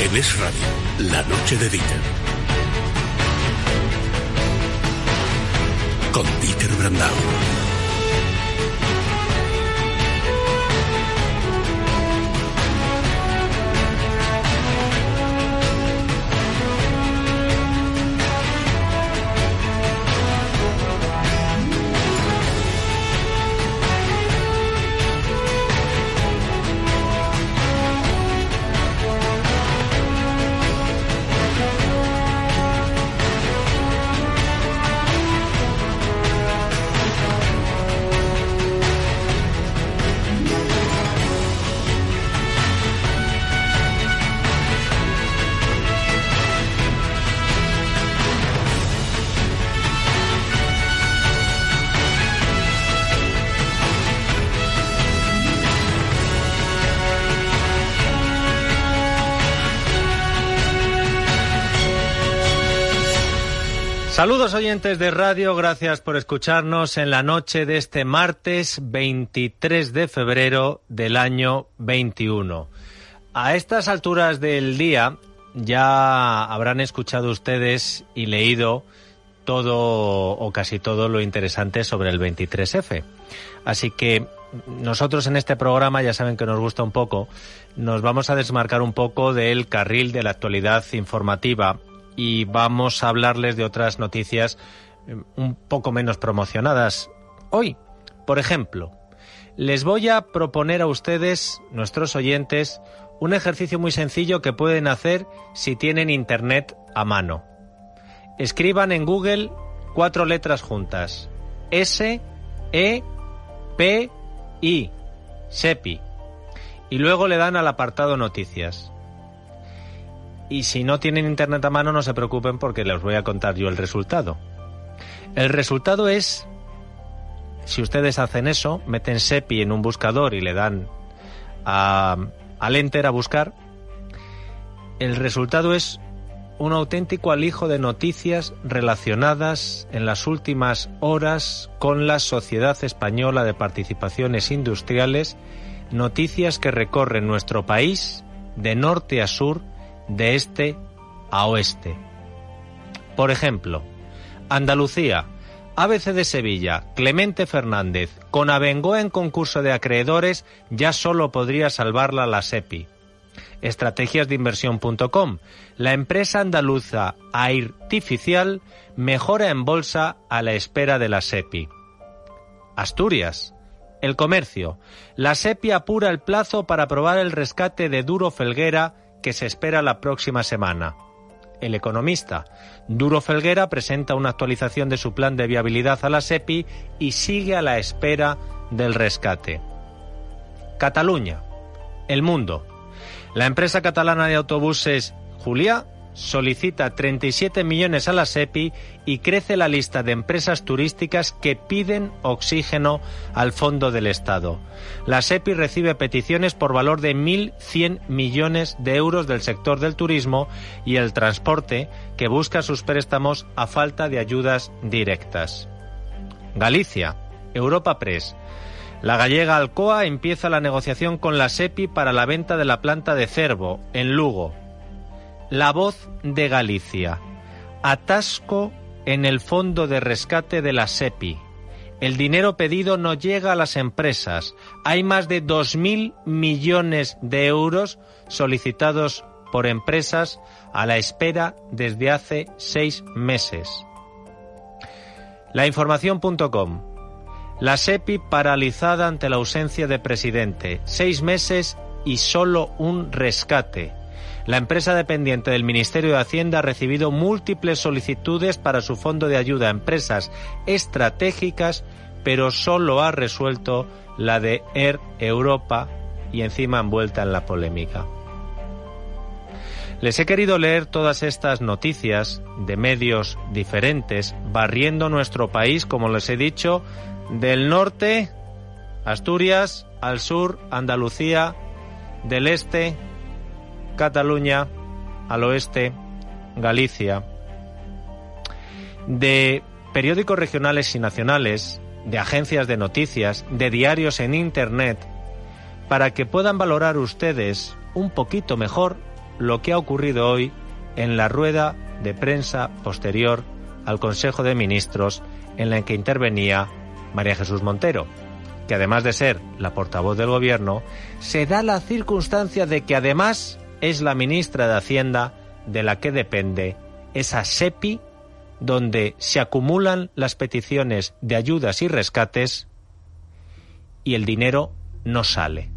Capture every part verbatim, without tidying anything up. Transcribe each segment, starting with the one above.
En Es Radio, la noche de Dieter. Con Dieter Brandau. Saludos oyentes de radio, gracias por escucharnos en la noche de este martes veintitrés de febrero del año veintiuno. A estas alturas del día ya habrán escuchado ustedes y leído todo o casi todo lo interesante sobre el veintitrés efe. Así que nosotros en este programa, ya saben que nos gusta un poco, nos vamos a desmarcar un poco del carril de la actualidad informativa y vamos a hablarles de otras noticias un poco menos promocionadas. Hoy, por ejemplo, les voy a proponer a ustedes, nuestros oyentes, un ejercicio muy sencillo que pueden hacer si tienen internet a mano. Escriban en Google cuatro letras juntas. S E P I. SEPI. Y luego le dan al apartado Noticias. Y si no tienen internet a mano, no se preocupen porque les voy a contar yo el resultado. El resultado es, si ustedes hacen eso, meten SEPI en un buscador y le dan a, al Enter a buscar, el resultado es un auténtico alijo de noticias relacionadas en las últimas horas con la Sociedad Española de Participaciones Industriales, noticias que recorren nuestro país de norte a sur, de este a oeste. Por ejemplo, Andalucía, A B C de Sevilla, Clemente Fernández, con Abengoa en concurso de acreedores, ya solo podría salvarla la SEPI. Estrategias de inversión punto com, la empresa andaluza Airtificial mejora en bolsa a la espera de la SEPI. Asturias, El Comercio, la SEPI apura el plazo para aprobar el rescate de Duro Felguera que se espera la próxima semana. El Economista, Duro Felguera presenta una actualización de su plan de viabilidad a la SEPI y sigue a la espera del rescate. Cataluña, El Mundo, la empresa catalana de autobuses Julià solicita treinta y siete millones a la SEPI y crece la lista de empresas turísticas que piden oxígeno al Fondo del Estado. La SEPI recibe peticiones por valor de mil cien millones de euros del sector del turismo y el transporte, que busca sus préstamos a falta de ayudas directas. Galicia, Europa Press. La gallega Alcoa empieza la negociación con la SEPI para la venta de la planta de Cervo, en Lugo. La Voz de Galicia. Atasco en el fondo de rescate de la SEPI. El dinero pedido no llega a las empresas. Hay más de dos mil millones de euros solicitados por empresas a la espera desde hace seis meses. La información punto com. La SEPI paralizada ante la ausencia de presidente. Seis meses y solo un rescate. La empresa dependiente del Ministerio de Hacienda ha recibido múltiples solicitudes para su fondo de ayuda a empresas estratégicas, pero solo ha resuelto la de Air Europa y encima envuelta en la polémica. Les he querido leer todas estas noticias de medios diferentes, barriendo nuestro país, como les he dicho, del norte, Asturias, al sur, Andalucía, del este, Cataluña, al oeste, Galicia, de periódicos regionales y nacionales, de agencias de noticias, de diarios en Internet, para que puedan valorar ustedes un poquito mejor lo que ha ocurrido hoy en la rueda de prensa posterior al Consejo de Ministros en la que intervenía María Jesús Montero, que además de ser la portavoz del Gobierno, se da la circunstancia de que además es la ministra de Hacienda de la que depende esa SEPI, donde se acumulan las peticiones de ayudas y rescates y el dinero no sale.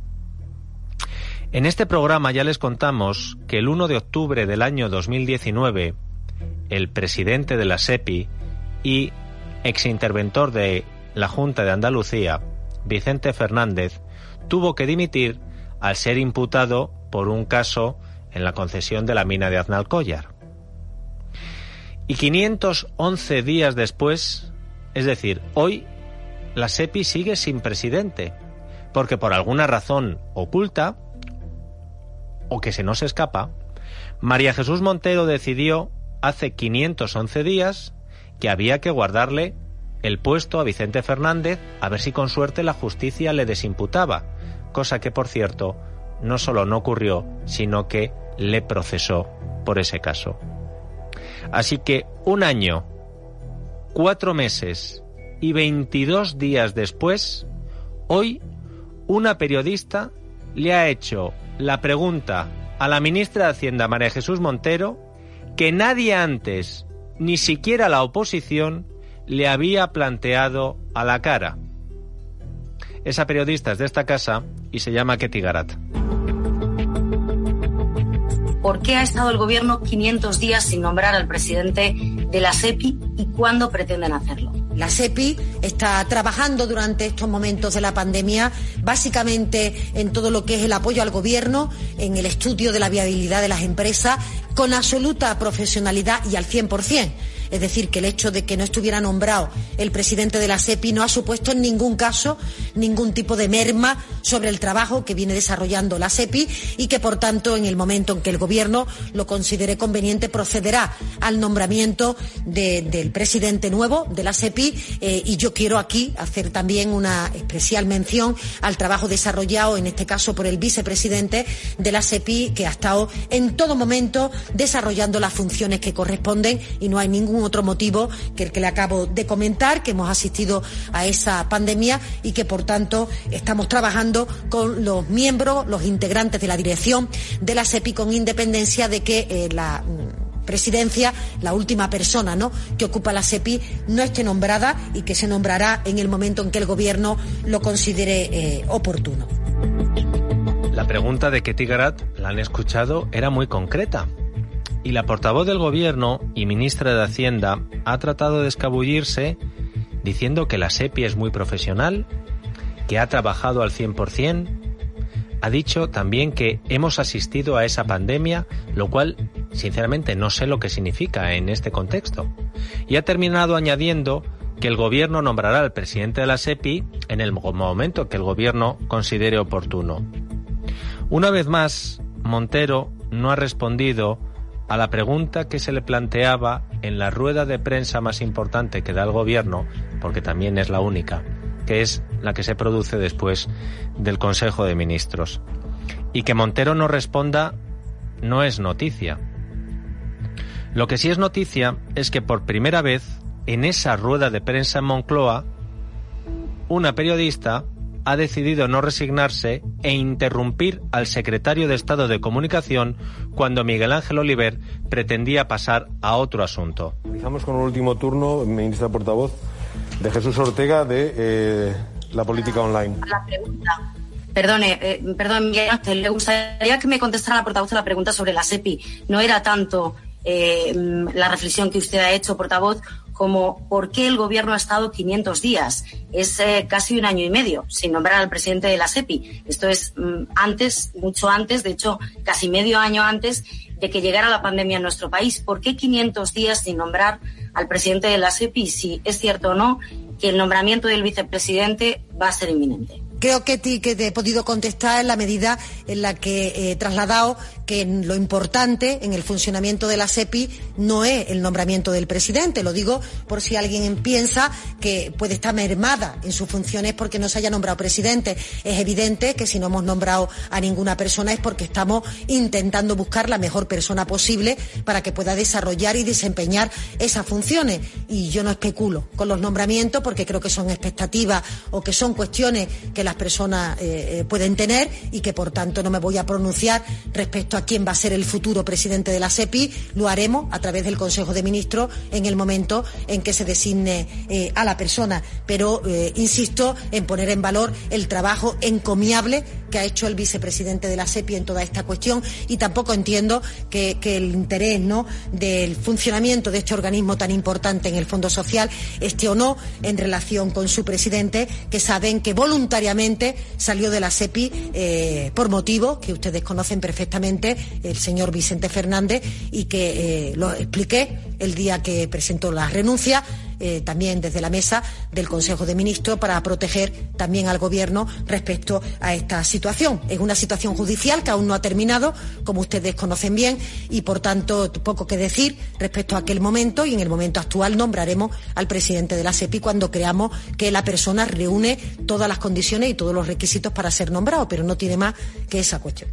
En este programa ya les contamos que el uno de octubre del año dos mil diecinueve, el presidente de la SEPI y exinterventor de la Junta de Andalucía, Vicente Fernández, tuvo que dimitir al ser imputado por un caso en la concesión de la mina de Aznalcóllar. Y quinientos once días después, es decir, hoy, la SEPI sigue sin presidente, porque por alguna razón oculta, o que se nos escapa, María Jesús Montero decidió hace quinientos once días que había que guardarle el puesto a Vicente Fernández, a ver si con suerte la justicia le desimputaba, cosa que, por cierto, no solo no ocurrió, sino que le procesó por ese caso. Así que un año, cuatro meses y veintidós días después, hoy una periodista le ha hecho la pregunta a la ministra de Hacienda, María Jesús Montero, que nadie antes, ni siquiera la oposición, le había planteado a la cara. Esa periodista es de esta casa y se llama Ketty Garat. ¿Por qué ha estado el Gobierno quinientos días sin nombrar al presidente de la SEPI y cuándo pretenden hacerlo? La SEPI está trabajando durante estos momentos de la pandemia básicamente en todo lo que es el apoyo al Gobierno, en el estudio de la viabilidad de las empresas, con absoluta profesionalidad y al cien por cien. Es decir, que el hecho de que no estuviera nombrado el presidente de la SEPI no ha supuesto en ningún caso ningún tipo de merma sobre el trabajo que viene desarrollando la SEPI y que, por tanto, en el momento en que el Gobierno lo considere conveniente, procederá al nombramiento de, del presidente nuevo de la SEPI. Eh, y yo quiero aquí hacer también una especial mención al trabajo desarrollado, en este caso por el vicepresidente de la SEPI, que ha estado en todo momento desarrollando las funciones que corresponden, y no hay ningún otro motivo que el que le acabo de comentar, que hemos asistido a esa pandemia y que, por tanto, estamos trabajando con los miembros, los integrantes de la dirección de la SEPI, con independencia de que eh, la presidencia, la última persona, ¿no?, que ocupa la SEPI, no esté nombrada y que se nombrará en el momento en que el Gobierno lo considere eh, oportuno. La pregunta de Ketty Garat, la han escuchado, era muy concreta. Y la portavoz del Gobierno y ministra de Hacienda ha tratado de escabullirse diciendo que la SEPI es muy profesional, que ha trabajado al cien por cien. Ha dicho también que hemos asistido a esa pandemia, lo cual, sinceramente, no sé lo que significa en este contexto. Y ha terminado añadiendo que el Gobierno nombrará al presidente de la SEPI en el momento que el Gobierno considere oportuno. Una vez más, Montero no ha respondido a la pregunta que se le planteaba en la rueda de prensa más importante que da el Gobierno, porque también es la única, que es la que se produce después del Consejo de Ministros. Y que Montero no responda no es noticia. Lo que sí es noticia es que por primera vez en esa rueda de prensa en Moncloa, una periodista ha decidido no resignarse e interrumpir al secretario de Estado de Comunicación cuando Miguel Ángel Oliver pretendía pasar a otro asunto. Finalizamos con un último turno, ministra portavoz, de Jesús Ortega, de eh, la política online. La pregunta. Perdone, eh, perdón, Miguel Ángel, le gustaría que me contestara la portavoz a la pregunta sobre la SEPI. No era tanto eh, la reflexión que usted ha hecho, portavoz, como por qué el Gobierno ha estado quinientos días. Es eh, casi un año y medio sin nombrar al presidente de la SEPI. Esto es mm, antes, mucho antes, de hecho, casi medio año antes de que llegara la pandemia en nuestro país. ¿Por qué quinientos días sin nombrar al presidente de la SEPI? Si es cierto o no que el nombramiento del vicepresidente va a ser inminente. Creo que, que te he podido contestar en la medida en la que he trasladado que lo importante en el funcionamiento de la SEPI no es el nombramiento del presidente. Lo digo por si alguien piensa que puede estar mermada en sus funciones porque no se haya nombrado presidente. Es evidente que si no hemos nombrado a ninguna persona es porque estamos intentando buscar la mejor persona posible para que pueda desarrollar y desempeñar esas funciones. Y yo no especulo con los nombramientos porque creo que son expectativas o que son cuestiones que las personas eh, pueden tener y que por tanto no me voy a pronunciar respecto a quién va a ser el futuro presidente de la SEPI. Lo haremos a través del Consejo de Ministros en el momento en que se designe eh, a la persona. Pero eh, insisto en poner en valor el trabajo encomiable que ha hecho el vicepresidente de la SEPI en toda esta cuestión, y tampoco entiendo que, que el interés, ¿no?, del funcionamiento de este organismo tan importante en el Fondo Social esté o no en relación con su presidente, que saben que voluntariamente salió de la SEPI eh, por motivos que ustedes conocen perfectamente, el señor Vicente Fernández, y que eh, lo expliqué el día que presentó la renuncia, eh, también desde la mesa del Consejo de Ministros, para proteger también al Gobierno respecto a esta situación. Es una situación judicial que aún no ha terminado, como ustedes conocen bien, y por tanto poco que decir respecto a aquel momento, y en el momento actual nombraremos al presidente de la SEPI cuando creamos que la persona reúne todas las condiciones y todos los requisitos para ser nombrado, pero no tiene más que esa cuestión.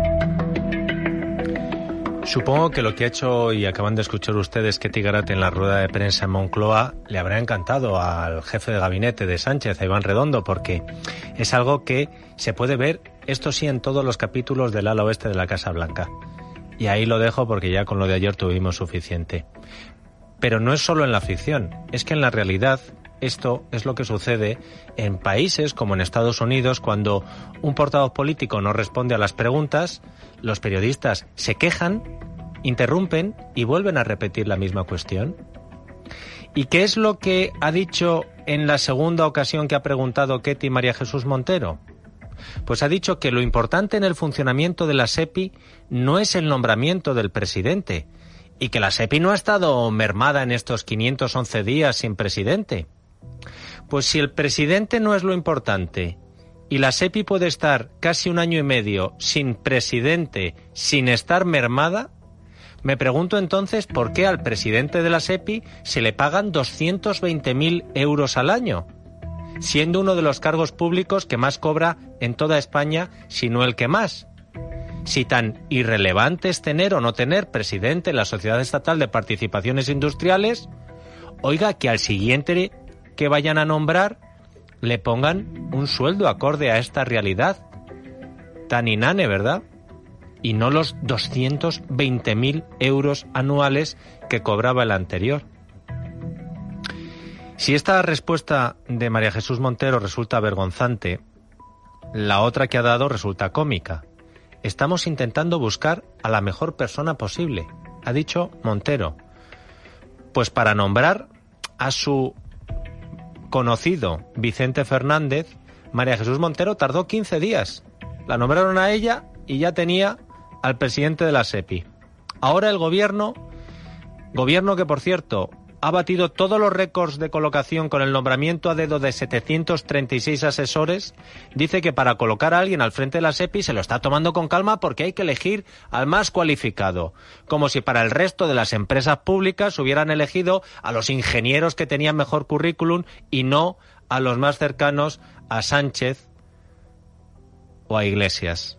Supongo que lo que ha hecho, y acaban de escuchar ustedes, Ketty Garate en la rueda de prensa en Moncloa, le habrá encantado al jefe de gabinete de Sánchez, a Iván Redondo, porque es algo que se puede ver, esto sí, en todos los capítulos del ala oeste de la Casa Blanca. Y ahí lo dejo porque ya con lo de ayer tuvimos suficiente. Pero no es solo en la ficción, es que en la realidad esto es lo que sucede en países como en Estados Unidos, cuando un portavoz político no responde a las preguntas, los periodistas se quejan, interrumpen y vuelven a repetir la misma cuestión. ¿Y qué es lo que ha dicho en la segunda ocasión que ha preguntado Ketty María Jesús Montero? Pues ha dicho que lo importante en el funcionamiento de la SEPI no es el nombramiento del presidente, y que la SEPI no ha estado mermada en estos quinientos once días sin presidente. Pues si el presidente no es lo importante y la SEPI puede estar casi un año y medio sin presidente, sin estar mermada, me pregunto entonces por qué al presidente de la SEPI se le pagan doscientos veinte mil euros al año, siendo uno de los cargos públicos que más cobra en toda España, si no el que más. Si tan irrelevante es tener o no tener presidente en la Sociedad Estatal de Participaciones Industriales, oiga, que al siguiente que vayan a nombrar le pongan un sueldo acorde a esta realidad tan inane, ¿verdad? Y no los doscientos veinte mil euros anuales que cobraba el anterior. Si esta respuesta de María Jesús Montero resulta vergonzante, la otra que ha dado resulta cómica. Estamos intentando buscar a la mejor persona posible, ha dicho Montero. Pues para nombrar a su conocido Vicente Fernández, María Jesús Montero tardó quince días. La nombraron a ella y ya tenía al presidente de la SEPI. Ahora el gobierno, gobierno que por cierto ha batido todos los récords de colocación con el nombramiento a dedo de setecientos treinta y seis asesores, dice que para colocar a alguien al frente de la SEPI se lo está tomando con calma porque hay que elegir al más cualificado, como si para el resto de las empresas públicas hubieran elegido a los ingenieros que tenían mejor currículum y no a los más cercanos a Sánchez o a Iglesias.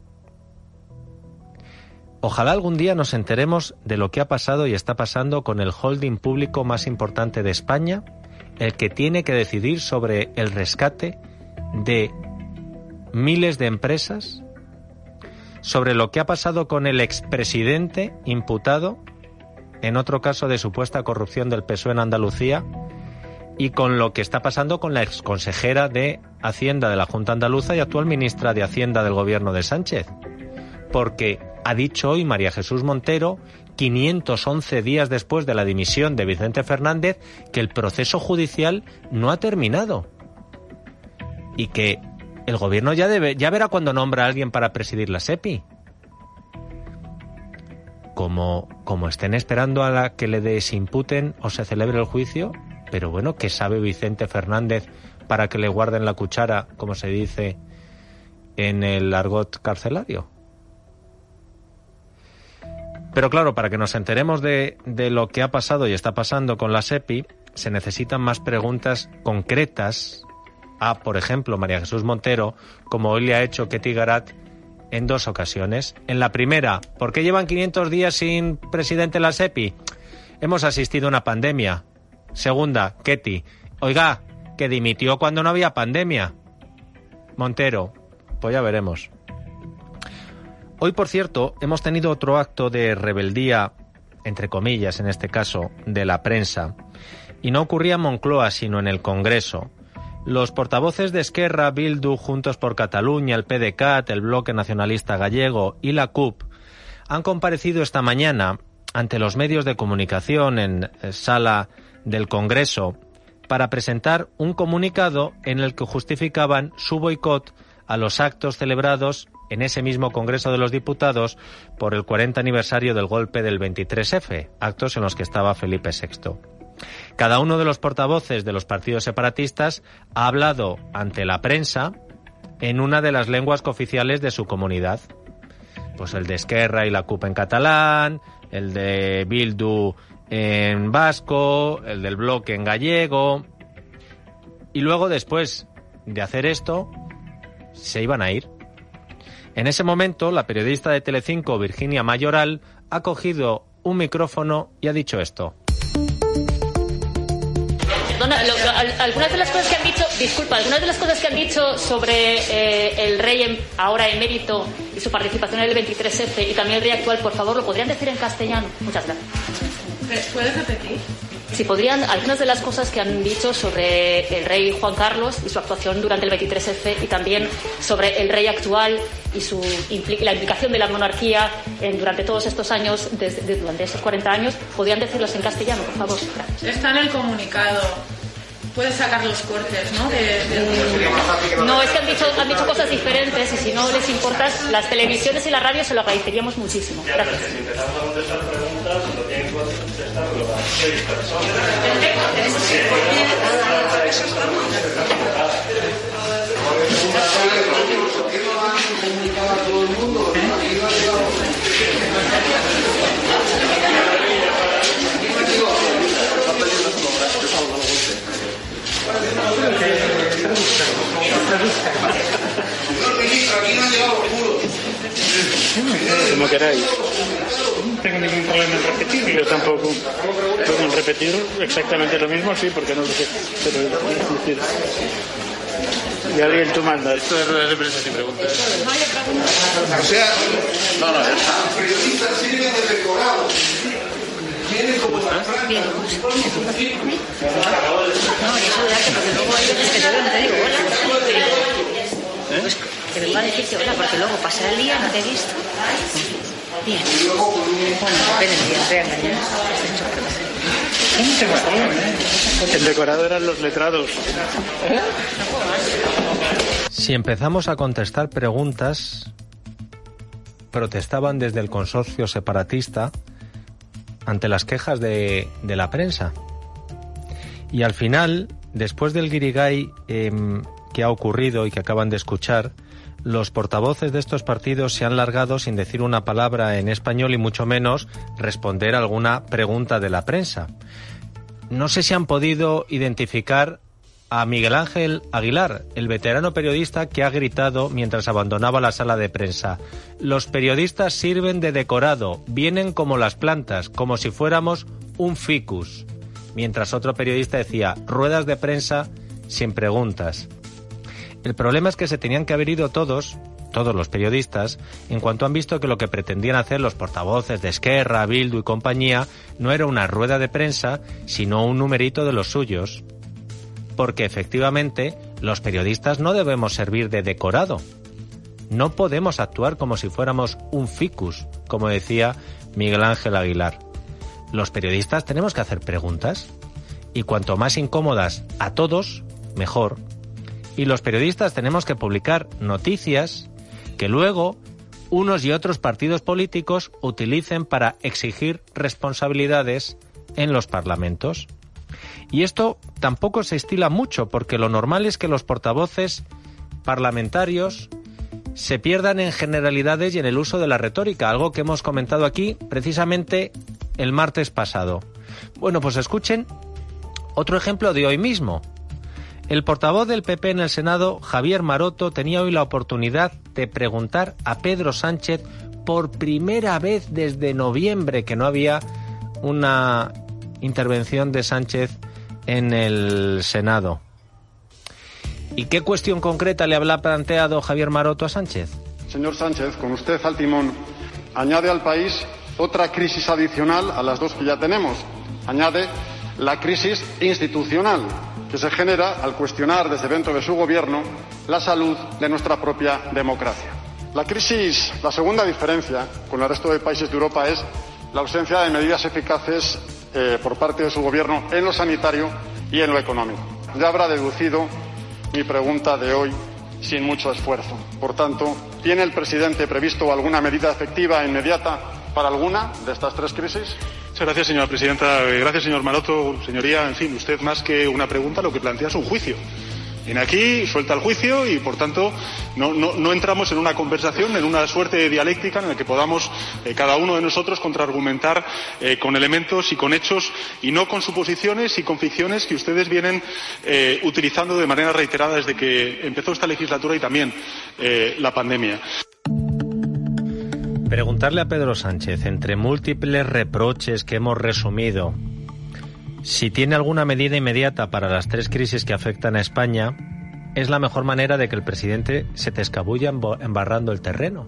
Ojalá algún día nos enteremos de lo que ha pasado y está pasando con el holding público más importante de España, el que tiene que decidir sobre el rescate de miles de empresas, sobre lo que ha pasado con el expresidente imputado en otro caso de supuesta corrupción del P S O E en Andalucía, y con lo que está pasando con la exconsejera de Hacienda de la Junta Andaluza y actual ministra de Hacienda del gobierno de Sánchez. Porque ha dicho hoy María Jesús Montero, quinientos once días después de la dimisión de Vicente Fernández, que el proceso judicial no ha terminado y que el gobierno ya debe, ya verá cuando nombra a alguien para presidir la SEPI. Como, como estén esperando a la que le desimputen o se celebre el juicio, pero bueno, ¿qué sabe Vicente Fernández para que le guarden la cuchara, como se dice en el argot carcelario? Pero claro, para que nos enteremos de, de lo que ha pasado y está pasando con la SEPI, se necesitan más preguntas concretas a, por ejemplo, María Jesús Montero, como hoy le ha hecho Ketty Garat en dos ocasiones. En la primera, ¿por qué llevan quinientos días sin presidente la SEPI? Hemos asistido a una pandemia. Segunda, Ketty, oiga, que dimitió cuando no había pandemia. Montero, pues ya veremos. Hoy, por cierto, hemos tenido otro acto de rebeldía, entre comillas en este caso, de la prensa. Y no ocurría en Moncloa, sino en el Congreso. Los portavoces de Esquerra, Bildu, Juntos por Cataluña, el PDeCAT, el Bloque Nacionalista Gallego y la C U P han comparecido esta mañana ante los medios de comunicación en sala del Congreso para presentar un comunicado en el que justificaban su boicot a los actos celebrados en ese mismo Congreso de los Diputados por el cuarenta aniversario del golpe del veintitrés efe, actos en los que estaba Felipe sexto. Cada uno de los portavoces de los partidos separatistas ha hablado ante la prensa en una de las lenguas cooficiales de su comunidad. Pues el de Esquerra y la C U P en catalán, el de Bildu en vasco, el del Bloque en gallego. Y luego, después de hacer esto, se iban a ir. En ese momento, la periodista de Telecinco, Virginia Mayoral, ha cogido un micrófono y ha dicho esto. Perdona, lo, lo, algunas de las cosas que han dicho, disculpa, algunas de las cosas que han dicho sobre eh, el rey en, ahora emérito y su participación en el veintitrés efe y también el rey actual, por favor, ¿lo podrían decir en castellano? Muchas gracias. ¿Puedes repetir? Si podrían, algunas de las cosas que han dicho sobre el rey Juan Carlos y su actuación durante el veintitrés efe y también sobre el rey actual y su la implicación de la monarquía en, durante todos estos años, desde, de, durante esos cuarenta años, podrían decirlos en castellano, por favor. Gracias. Está en el comunicado. Puedes sacar los cortes, ¿no? De, de... No, es que han dicho, han dicho cosas diferentes y si no les importa, las televisiones y la radio se lo agradeceríamos muchísimo. Gracias. Si empezamos a contestar preguntas, lo tienen que contestar las seis personas. Como queráis. No tengo ningún problema en repetirlo. Yo tampoco. Pero en repetir exactamente lo mismo, sí, porque no lo sé. Pero decir. Y alguien tú mandas. Esto es ruedas de prensa sin preguntas. O sea, no, no, ya está. Los periodistas sirven de decorado. Tienen como la Bien, pues, no, y saludarte porque luego hay veces que yo no te digo hola. Pues que vengo a decirte hola porque luego pasa el día, no te he visto. Bien. Bueno, depende del día, no te voy a engañar. El decorado eran los letrados. Si empezamos a contestar preguntas, protestaban desde el consorcio separatista ante las quejas de, de la prensa. Y al final, después del guirigay eh, que ha ocurrido y que acaban de escuchar, los portavoces de estos partidos se han largado sin decir una palabra en español y mucho menos responder a alguna pregunta de la prensa. No sé si han podido identificar a Miguel Ángel Aguilar, el veterano periodista que ha gritado mientras abandonaba la sala de prensa: los periodistas sirven de decorado, vienen como las plantas, como si fuéramos un ficus. Mientras otro periodista decía: ruedas de prensa sin preguntas. El problema es que se tenían que haber ido todos, todos los periodistas, en cuanto han visto que lo que pretendían hacer los portavoces de Esquerra, Bildu y compañía no era una rueda de prensa, sino un numerito de los suyos. Porque efectivamente los periodistas no debemos servir de decorado. No podemos actuar como si fuéramos un ficus, como decía Miguel Ángel Aguilar. Los periodistas tenemos que hacer preguntas y cuanto más incómodas a todos, mejor. Y los periodistas tenemos que publicar noticias que luego unos y otros partidos políticos utilicen para exigir responsabilidades en los parlamentos. Y esto tampoco se estila mucho, porque lo normal es que los portavoces parlamentarios se pierdan en generalidades y en el uso de la retórica, algo que hemos comentado aquí precisamente el martes pasado. Bueno, pues escuchen otro ejemplo de hoy mismo. El portavoz del P P en el Senado, Javier Maroto, tenía hoy la oportunidad de preguntar a Pedro Sánchez por primera vez desde noviembre, que no había una intervención de Sánchez en el Senado. ¿Y qué cuestión concreta le habrá planteado Javier Maroto a Sánchez? Señor Sánchez, con usted al timón, añade al país otra crisis adicional a las dos que ya tenemos. Añade la crisis institucional que se genera al cuestionar desde dentro de su gobierno la salud de nuestra propia democracia. La crisis, la segunda diferencia con el resto de países de Europa es la ausencia de medidas eficaces eh, por parte de su gobierno en lo sanitario y en lo económico. Ya habrá deducido mi pregunta de hoy sin mucho esfuerzo. Por tanto, ¿tiene el presidente previsto alguna medida efectiva e inmediata para alguna de estas tres crisis? Muchas gracias, señora presidenta. Gracias, señor Maroto. Señoría, en fin, usted más que una pregunta lo que plantea es un juicio. Viene aquí, suelta el juicio y, por tanto, no, no, no entramos en una conversación, en una suerte de dialéctica en la que podamos eh, cada uno de nosotros contraargumentar eh, con elementos y con hechos y no con suposiciones y con ficciones que ustedes vienen eh, utilizando de manera reiterada desde que empezó esta legislatura y también eh, la pandemia. Preguntarle a Pedro Sánchez, entre múltiples reproches que hemos resumido, si tiene alguna medida inmediata para las tres crisis que afectan a España, es la mejor manera de que el presidente se te escabulla embarrando el terreno.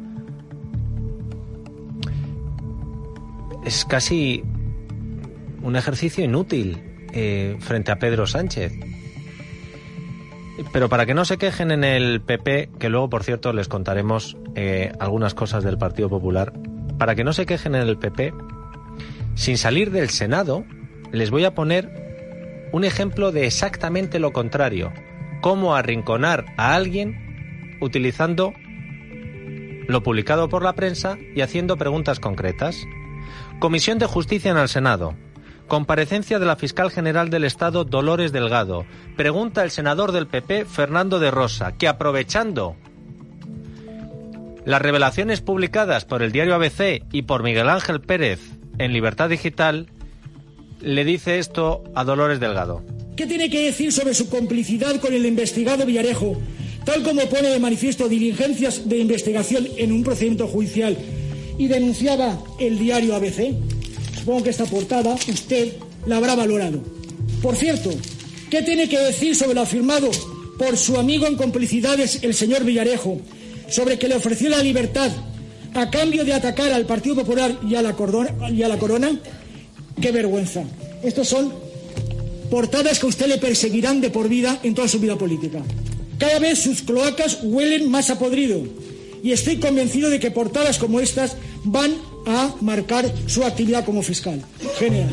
Es casi un ejercicio inútil eh, frente a Pedro Sánchez. Pero para que no se quejen en el P P, que luego, por cierto, les contaremos eh, algunas cosas del Partido Popular, para que no se quejen en el P P, sin salir del Senado, les voy a poner un ejemplo de exactamente lo contrario. Cómo arrinconar a alguien utilizando lo publicado por la prensa y haciendo preguntas concretas. Comisión de Justicia en el Senado. Comparecencia de la fiscal general del Estado, Dolores Delgado. Pregunta el senador del P P, Fernando de Rosa, que aprovechando las revelaciones publicadas por el diario A B C y por Miguel Ángel Pérez en Libertad Digital, le dice esto a Dolores Delgado. ¿Qué tiene que decir sobre su complicidad con el investigado Villarejo, tal como pone de manifiesto diligencias de investigación en un procedimiento judicial y denunciaba el diario A B C? Supongo que esta portada usted la habrá valorado. Por cierto, ¿qué tiene que decir sobre lo afirmado por su amigo en complicidades, el señor Villarejo, sobre que le ofreció la libertad a cambio de atacar al Partido Popular y a la Corona? Y a la Corona? ¡Qué vergüenza! Estos son portadas que a usted le perseguirán de por vida en toda su vida política. Cada vez sus cloacas huelen más a podrido y estoy convencido de que portadas como estas van a marcar su actividad como fiscal general.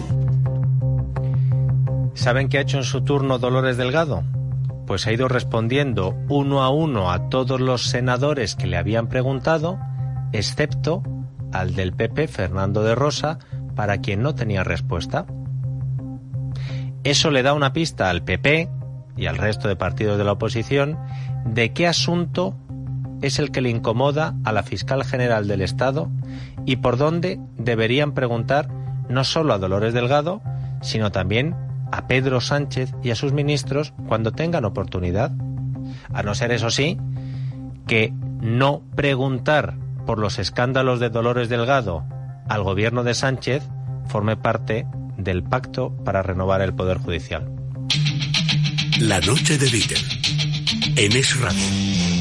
¿Saben qué ha hecho en su turno Dolores Delgado? Pues ha ido respondiendo uno a uno a todos los senadores que le habían preguntado, excepto al del P P, Fernando de Rosa, para quien no tenía respuesta. Eso le da una pista al P P y al resto de partidos de la oposición de qué asunto es el que le incomoda a la fiscal general del Estado y por dónde deberían preguntar no solo a Dolores Delgado, sino también a Pedro Sánchez y a sus ministros cuando tengan oportunidad. A no ser, eso sí, que no preguntar por los escándalos de Dolores Delgado al gobierno de Sánchez forme parte del pacto para renovar el Poder Judicial. La noche de Dieter, en Es Radio.